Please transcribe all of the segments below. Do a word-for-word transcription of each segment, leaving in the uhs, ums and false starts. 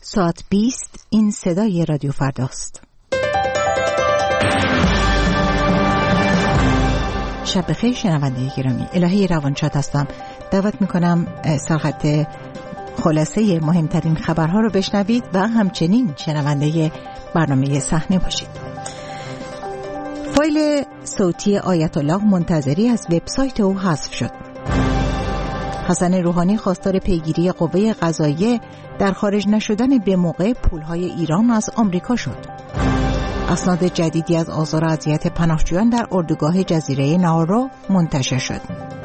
ساعت بیست این صدای رادیو فرداست. شب بخیر شنونده گرامی، الهی روانشاد هستم. دعوت میکنم سرخط خلاصه مهمترین خبرها رو بشنوید و همچنین شنونده برنامه صحنه باشید. فایل صوتی آیت الله منتظری از وبسایت او حذف شد. حسن روحانی خواستار پیگیری قوه قضاییه در خارج نشدن به موقع پولهای ایران از آمریکا شد. اسناد جدیدی از آزار و اذیت پناهجویان در اردوگاه جزیره نارو منتشر شد.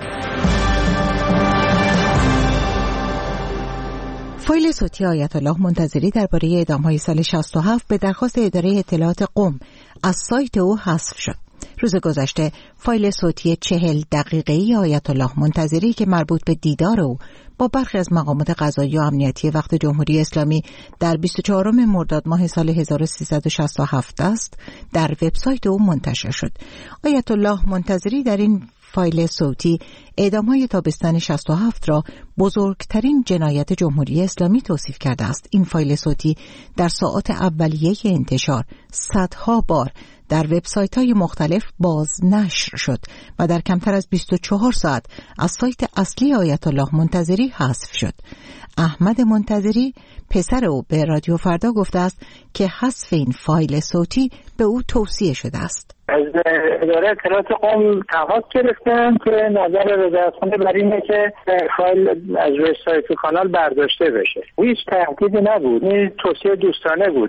فایل صوتی آیت الله منتظری درباره اعدام‌های سال شصت و هفت به درخواست اداره اطلاعات قم از سایت او حذف شد. روز گذشته فایل صوتی چهل دقیقه‌ای آیت الله منتظری که مربوط به دیدار او با برخی از مقامات قضایی و امنیتی وقت جمهوری اسلامی در بیست و چهارم مرداد ماه سال هزار و سیصد و شصت و هفت است، در وبسایت او منتشر شد. آیت الله منتظری در این فایل صوتی اعدام‌های تابستان شصت و هفت را بزرگترین جنایت جمهوری اسلامی توصیف کرده است. این فایل صوتی در ساعات اولیه انتشار صدها بار در وبسایت‌های مختلف بازنشر شد و در کمتر از بیست و چهار ساعت از سایت اصلی آیت الله منتظری حذف شد. احمد منتظری پسر او به رادیو فردا گفته است که حذف این فایل صوتی به او توصیه شده است. از اداره اطلاعات قم تماس گرفتن که نظر رضایت‌خانه بر اینه که فایل از روی سایت کانال برداشته بشه. هیچ تهدیدی نبود، این توصیه دوستانه بود.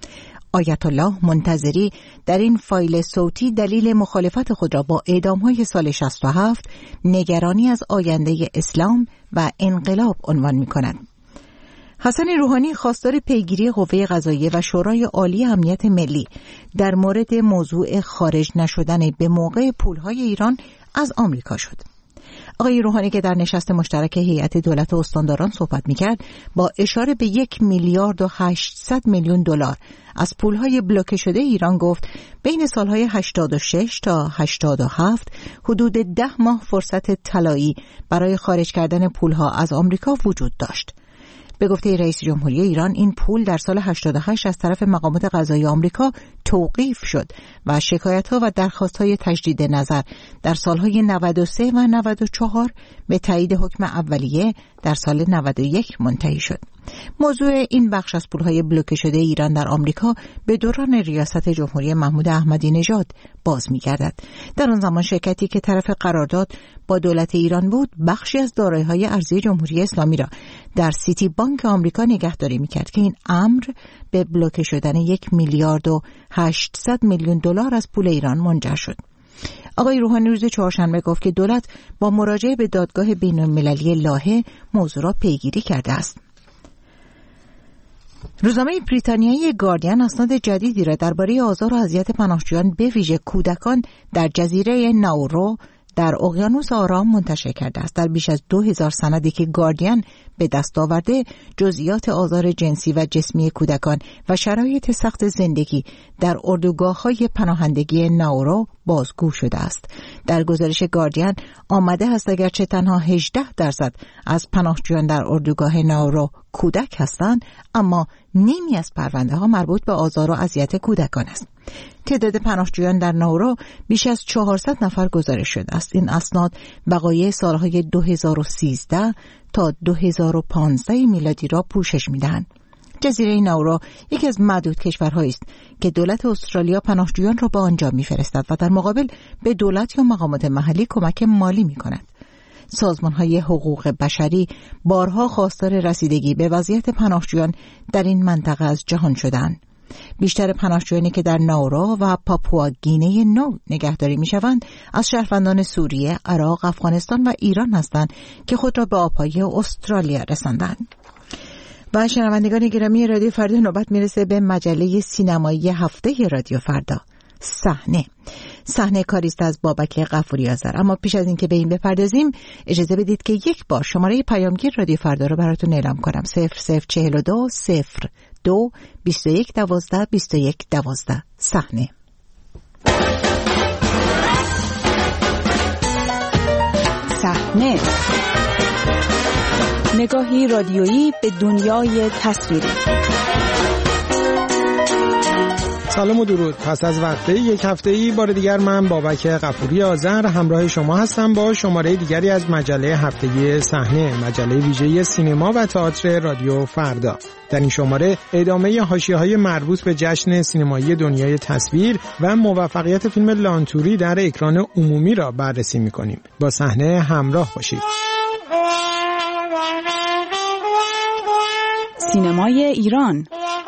آیت الله منتظری در این فایل صوتی دلیل مخالفت خود را با اعدام‌های سال شصت و هفت، نگرانی از آینده اسلام و انقلاب عنوان می‌کند. حسن روحانی خواستار پیگیری قوه قضاییه و شورای عالی امنیت ملی در مورد موضوع خارج نشدن به موقع پولهای ایران از آمریکا شد. آقای روحانی که در نشست مشترک هیئت دولت و استانداران صحبت می‌کرد، با اشاره به یک میلیارد و هشتصد میلیون دلار از پولهای بلوکه شده ایران گفت بین سالهای هشتاد و شش تا هشتاد و هفت حدود ده ماه فرصت طلایی برای خارج کردن پولها از آمریکا وجود داشت. به گفته رئیس جمهوری ایران، این پول در سال هشتاد و هشت از طرف مقامات قضایی آمریکا توقیف شد و شکایت‌ها و درخواست‌های تجدید نظر در سالهای نود و سه و نود و چهار به تایید حکم اولیه در سال نود و یک منتهی شد. موضوع این بخش از پولهای بلوکه شده ایران در آمریکا به دوران ریاست جمهوری محمود احمدی نژاد باز می‌گردد. در آن زمان شرکتی که طرف قرارداد با دولت ایران بود، بخشی از دارایی‌های ارزی جمهوری اسلامی را در سیتی بانک آمریکا نگهداری می‌کرد که این امر به بلوکه شدن یک میلیارد و هشتصد میلیون دلار از پول ایران منجر شد. آقای روحانی روز چهارشنبه گفت که دولت با مراجعه به دادگاه بین‌المللی لاهه موضوع را پیگیری کرده است. روزنامه بریتانیایی گاردین اسناد جدیدی را درباره آزار و اذیت پناهجویان به ویژه کودکان در جزیره ناورو در اقیانوس آرام منتشر کرده است. در بیش از دو هزار سندی که گاردین به دست آورده، جزئیات آزار جنسی و جسمی کودکان و شرایط سخت زندگی در اردوگاه‌های پناهندگی ناورو بازگو شده است. در گزارش گاردین آمده است اگرچه تنها هجده درصد از پناهجویان در اردوگاه ناورو کودک هستند، اما نیمی از پرونده ها مربوط به آزار و اذیت کودکان است. تعداد پناهجویان در ناورو بیش از چهارصد نفر گزارش شده است. این اسناد وقایع سالهای دو هزار و سیزده تا دو هزار و پانزده میلادی را پوشش می‌دهند. جزیره ناورو یکی از معدود کشورهایی است که دولت استرالیا پناهجویان را به آنجا می‌فرستد و در مقابل به دولت یا مقامات محلی کمک مالی می‌کند. سازمان‌های حقوق بشری بارها خواستار رسیدگی به وضعیت پناهجویان در این منطقه از جهان شدند. بیشتر پناهجویانی که در ناورو و پاپوآگینه نو نگهداری می‌شوند از شهروندان سوریه، عراق، افغانستان و ایران هستند که خود را به آب‌های استرالیا رساندند. و شنوندگان گرامی رادیو فردا، نوبت میرسه به مجله سینمایی هفته رادیو فردا، صحنه. صحنه کاریست از بابک غفوری آذر. اما پیش از اینکه به این بپردازیم، اجازه بدید که یک بار شماره پیامگیر رادیو فردا رو براتون اعلام کنم: صفر صفر چهل و دو صفر دو بیست و یک دوازده بیست و یک دوازده. صحنه. صحنه نگاهی رادیویی به دنیای تصویری. سلام و درود. پس از وقفه یک هفته‌ای بار دیگر من بابک غفوری آذر همراه شما هستم با شماره دیگری از مجله هفتگی صحنه، مجله ویژه سینما و تئاتر رادیو فردا. در این شماره ادامه حاشیه‌های مربوط به جشن سینمایی دنیای تصویر و موفقیت فیلم لانتوری در اکران عمومی را بررسی می‌کنیم. با صحنه همراه باشید. سینمای ایران.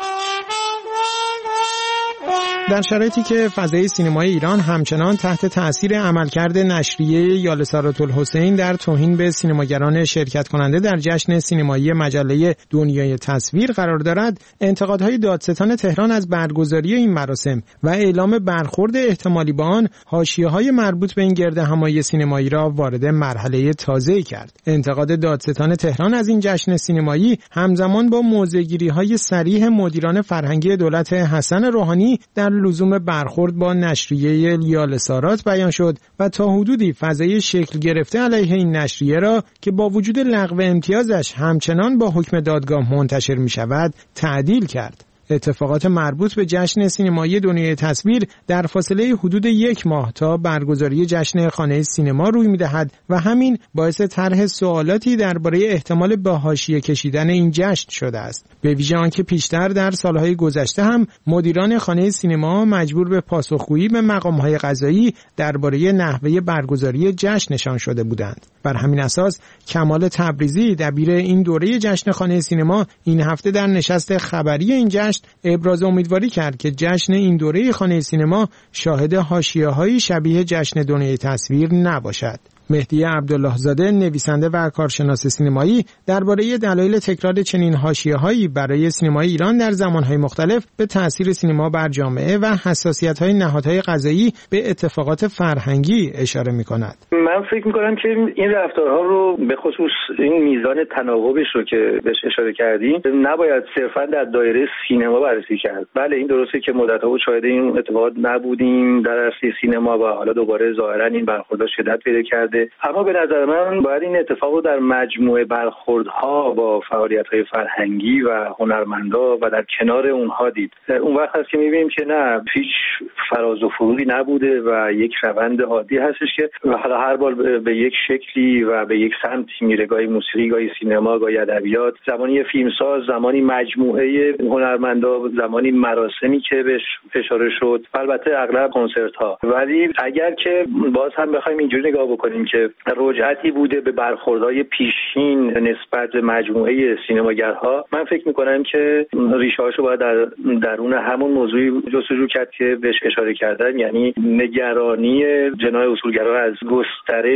در شرایطی که فضای سینمای ایران همچنان تحت تأثیر عملکرد نشریه یالسارات‌الحسین در توهین به سینماگران شرکت کننده در جشن سینمایی مجله دنیای تصویر قرار دارد، انتقادهای دادستان تهران از برگزاری این مراسم و اعلام برخورد احتمالی با آن، حاشیه‌های مربوط به این گردهمایی سینمایی را وارد مرحله تازه‌ای کرد. انتقاد دادستان تهران از این جشن سینمایی همزمان با موضع‌گیری‌های صریح مدیران فرهنگی دولت حسن روحانی در لزوم برخورد با نشریه یالسارات بیان شد و تا حدودی فضای شکل گرفته علیه این نشریه را که با وجود لغو امتیازش همچنان با حکم دادگاه منتشر می شود تعدیل کرد. اتفاقات مربوط به جشن سینمایی دنیای تصویر در فاصله حدود یک ماه تا برگزاری جشن خانه سینما روی می‌دهد و همین باعث طرح سوالاتی درباره احتمال به حاشیه کشیدن این جشن شده است. به ویژه آنکه پیشتر در سالهای گذشته هم مدیران خانه سینما مجبور به پاسخگویی به مقام‌های قضایی درباره نحوه برگزاری جشنشان شده بودند. بر همین اساس کمال تبریزی دبیر این دوره جشن خانه سینما این هفته در نشست خبری این جشن ابراز امیدواری کرد که جشن این دوره خانه سینما شاهد حاشیه‌های شبیه جشن دنیای تصویر نباشد. مهدی عبدالله زاده، نویسنده و کارشناس سینمایی، درباره دلایل تکرار چنین حاشیه‌هایی برای سینمای ایران در زمانهای مختلف به تأثیر سینما بر جامعه و حساسیت‌های نهادهای قضایی به اتفاقات فرهنگی اشاره می‌کند. من فکر می‌کنم که این رفتارها رو به خصوص این میزان تناوبش رو که بهش اشاره کردیم نباید صرفاً در دایره سینما بررسی کرد. بله این درسته که مدت‌ها بود شاهد این اتفاقات نبودیم در عرصه سینما و حالا دوباره ظاهراً این برخوردها شدت پیدا کرده. اما به نظر من باید این اتفاق رو در مجموعه برخوردها با فعالیت‌های فرهنگی و هنرمندا و در کنار اونها دید. اون وقت هست که می‌بینیم که نه، هیچ فراز و فرودی نبوده و یک روند عادی هستش که حالا هر بار به یک شکلی و به یک سمتی میره، گاهی موسیقی، گاهی سینما، گاهی ادبیات، زمانی فیلمساز، زمانی مجموعه هنرمندا، زمانی مراسمی که بهش اشاره شد، البته اغلب کنسرت‌ها. ولی اگر که باز هم بخوایم اینجوری نگاه بکنیم که رجعتی بوده به برخوردهای پیشین نسبت به مجموعه سینماگرها، من فکر میکنم که ریشه‌هاشو باید در درون همون موضوعی جستجو کرد که بهش اشاره کردن، یعنی نگرانی جناح اصولگرا از گسترش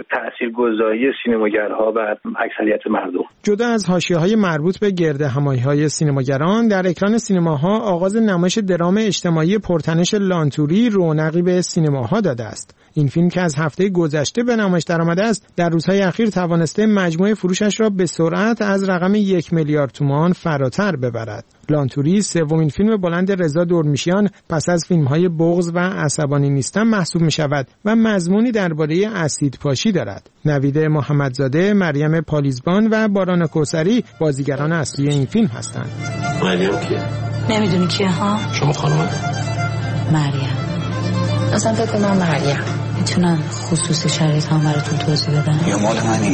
تاثیرگذاری سینماگرها بر اکثریت مردم. جدا از حاشیه‌های مربوط به گردهمایی‌های سینماگران، در اکران سینماها آغاز نمایش درام اجتماعی پرتنش لانتوری رونقی به سینماها داده است. این فیلم که از هفته گذشته به نمایش درآمده است، در روزهای اخیر توانسته مجموع فروشش را به سرعت از رقم یک میلیارد تومان فراتر ببرد. لانتوری سومین فیلم بلند رضا دورمیشیان پس از فیلم‌های بغض و عصبانی نیستم محسوب می‌شود و مضمونی درباره اسیدپاشی دارد. نوید محمدزاده، مریم پالیزبان و باران کوثری بازیگران اصلی این فیلم هستند. مریم کیه؟ نمیدونی کیه ها؟ شما خانم؟ مریم. اصلا فکر کنم مریم. میتونم خصوص شرایط هم براتون توضیح بدم؟ یا مال منی؟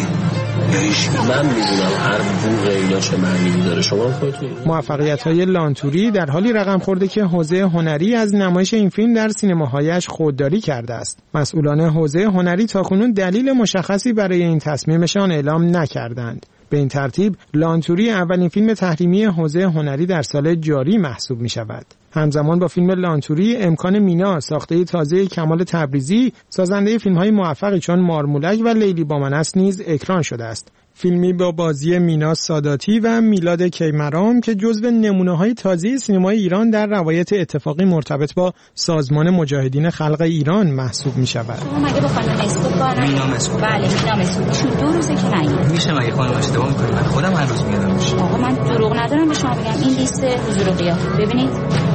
من میدونم هر بوق اینا چه معنی داره. شما خودتون موفقیت‌های لانتوری در حالی رقم خورده که حوزه هنری از نمایش این فیلم در سینماهایش خودداری کرده است. مسئولان حوزه هنری تاکنون دلیل مشخصی برای این تصمیمشان اعلام نکردند. به این ترتیب لانتوری اولین فیلم تحریمی حوزه هنری در سال جاری محسوب می شود. همزمان با فیلم لانتوری، امکان مینا، ساخته تازه کمال تبریزی، سازنده فیلم‌های موفقی چون مارمولک و لیلی با من است نیز اکران شده است. فیلمی با بازی مینا ساداتی و میلاد کیمران که جزو نمونه‌های تازه سینمای ایران در روایت اتفاقی مرتبط با سازمان مجاهدین خلق ایران محسوب می‌شود. شما مگه با خانم مسعود کار نکنید؟ مینا مسعود. بله مینا مسعود. چون دو روزه که نگید. میشه مگه خانم اشتباه می‌کنید؟ من خودم هر روز میادم میشه. آقا من دروغ ندارم به شما بگم، این لیست حضور و غیاب. ببینید.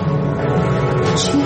چی؟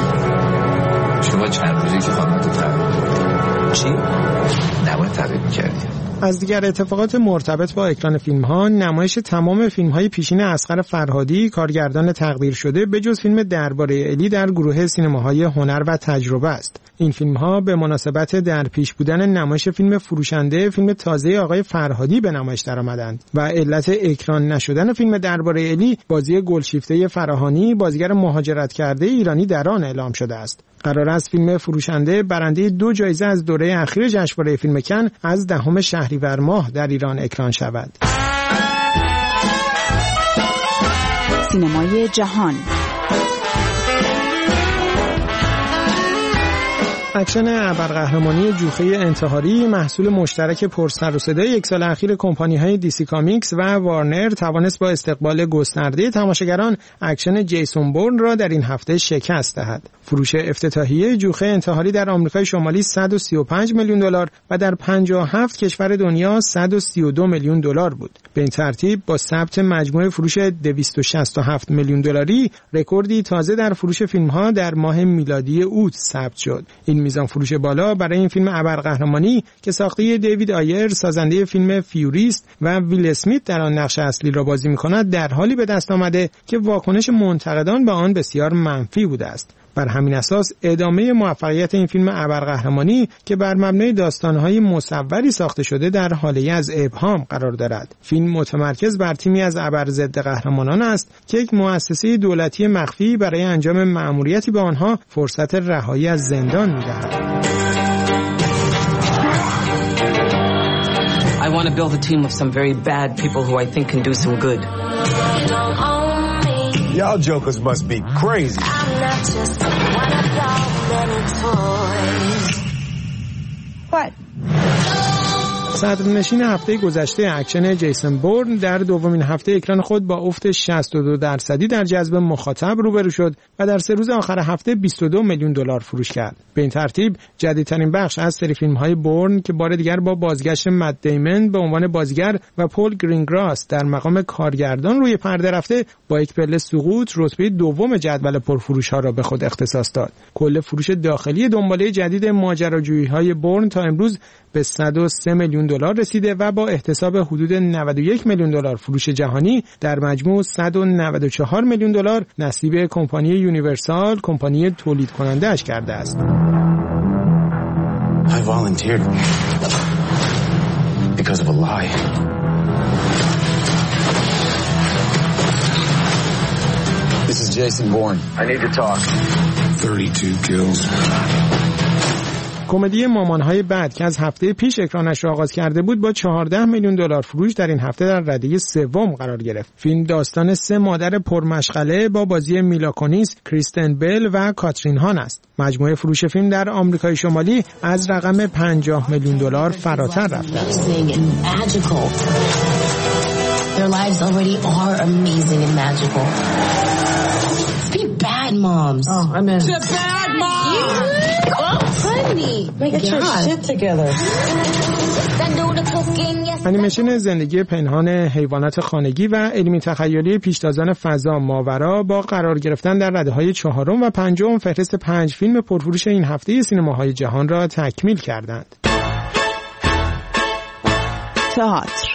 شما چند روزی که خانم تو تغییر چی؟ نباید تغییر می‌کردی. از دیگر اتفاقات مرتبط با اکران فیلم‌ها، نمایش تمام فیلم‌های پیشین اصغر فرهادی، کارگردان تقدیر شده، به جز فیلم درباره الی در گروه سینماهای هنر و تجربه است. این فیلم‌ها به مناسبت در پیش بودن نمایش فیلم فروشنده، فیلم تازه آقای فرهادی به نمایش درآمدند و علت اکران نشدن فیلم درباره الی بازی گلشیفته فراهانی، بازیگر مهاجرت کرده ایرانی در آن اعلام شده است. قرار است فیلم فروشنده برنده دو جایزه از دوره اخیر جشنواره فیلم کن از دهم شهریور ماه در ایران اکران شود. سینمای جهان. اکشن ابرقهرمانی جوخه انتحاری محصول مشترک پرسر و صدای یک سال اخیر کمپانی‌های دیسی کامیکس و وارنر توانست با استقبال گسترده تماشاگران اکشن جیسون بورن را در این هفته شکست دهد. فروش افتتاحیه جوخه انتحاری در آمریکای شمالی صد و سی و پنج میلیون دلار و در پنجاه و هفت کشور دنیا صد و سی و دو میلیون دلار بود. به این ترتیب با ثبت مجموع فروش دویست و شصت و هفت میلیون دلاری رکوردی تازه در فروش فیلم‌ها در ماه میلادی اوت ثبت شد. این میزان فروش بالا برای این فیلم ابرقهرمانی که ساخته دیوید آیر سازنده فیلم فیوریست و ویل اسمیت در آن نقش اصلی را بازی می‌کند در حالی به دست آمده که واکنش منتقدان به آن بسیار منفی بوده است. بر همین اساس ادامه موفقیت این فیلم ابرقهرمانی که بر مبنای داستان‌های مصوری ساخته شده در حاله از ابهام قرار دارد. فیلم متمرکز بر تیمی از ابر ضد قهرمانان است که یک مؤسسه دولتی مخفی برای انجام مأموریتی به آنها فرصت رهایی از زندان می‌دهد. I want to build a team of some very bad people who I think can do some good. Y'all jokers must be crazy. I'm not just one of y'all many toys. What? صدرنشین هفته گذشته اکشن جیسون بورن در دومین هفته اکران خود با افت شصت و دو درصدی در جذب مخاطب روبرو شد و در سه روز آخر هفته بیست و دو میلیون دلار فروش کرد. به این ترتیب جدیدترین بخش از سری فیلم‌های بورن که بار دیگر با بازگشت مت دیمن به عنوان بازیگر و پول گرینگراس در مقام کارگردان روی پرده رفته، با یک پله سقوط رتبه دوم جدول پرفروش‌ها را به خود اختصاص داد. کل فروش داخلی دنباله جدید ماجراجویی‌های بورن تا امروز به صد و سه میلیون دلار رسیده و با احتساب حدود نود و یک میلیون دلار فروش جهانی در مجموع صد و نود و چهار میلیون دلار نصیب کمپانی یونیورسال، کمپانی تولید کننده اش کرده است. I volunteered because of a lie. This is Jason Bourne. I need to talk. thirty-two kills. کمدی مامان‌های بد که از هفته پیش اکرانش را آغاز کرده بود با چهارده میلیون دلار فروش در این هفته در رده سوم قرار گرفت. فیلم داستان سه مادر پرمشغله با بازی میلا کونیس، کریستن بل و کاترین هان است. مجموع فروش فیلم در آمریکای شمالی از رقم پنجاه میلیون دلار فراتر رفته است. Their lives already are amazing and magical. Be bad moms. Oh, I'm in. To bad moms. Honey, get your shit together. انیمیشن زندگی پنهان حیوانات خانگی و علمی تخیلی پیشتازان فضا ماورا با قرار گرفتن در رده‌های چهارم و پنجم فهرست پنج فیلم پرفروش این هفته سینماهای جهان را تکمیل کردند. تئاتر.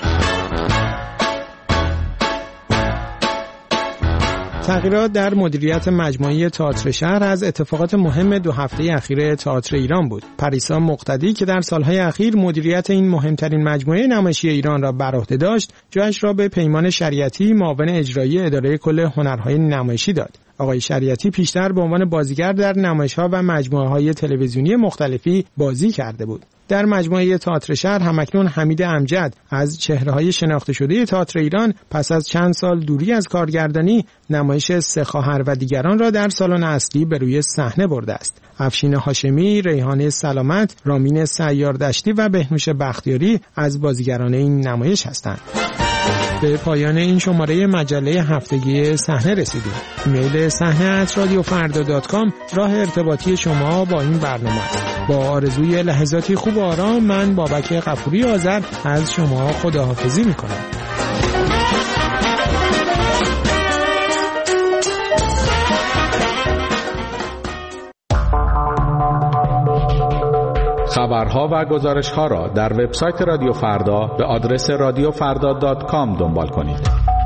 تغییرات در مدیریت مجموعه تئاتر شهر از اتفاقات مهم دو هفته اخیر تئاتر ایران بود. پریسا مقتدی که در سالهای اخیر مدیریت این مهمترین مجموعه نمایشی ایران را بر عهده داشت، جایش را به پیمان شریعتی، معاون اجرایی اداره کل هنرهای نمایشی داد. آقای شریعتی پیشتر به عنوان بازیگر در نمایش‌ها و مجموعه‌های تلویزیونی مختلفی بازی کرده بود. در مجموعه تئاتر شهر همکنون حمید امجد از چهره‌های شناخته شده تئاتر ایران پس از چند سال دوری از کارگردانی نمایش سه خواهر و دیگران را در سالن اصلی به روی صحنه برده است. افشین هاشمی، ریحانه سلامت، رامین سیاردشتی و بهنوش بختیاری از بازیگران این نمایش هستند. به پایان این شماره مجله هفتگی صحنه رسیدیم. ایمیل صحنه ات رادیو فردا دات کام راه ارتباطی شما با این برنامه. با آرزوی لحظاتی خوب و آرام، من بابک غفوری آذر از شما خداحافظی میکنم. خبرها و گزارش‌ها را در وبسایت رادیو فردا به آدرس رادیو فردا دات کام دنبال کنید.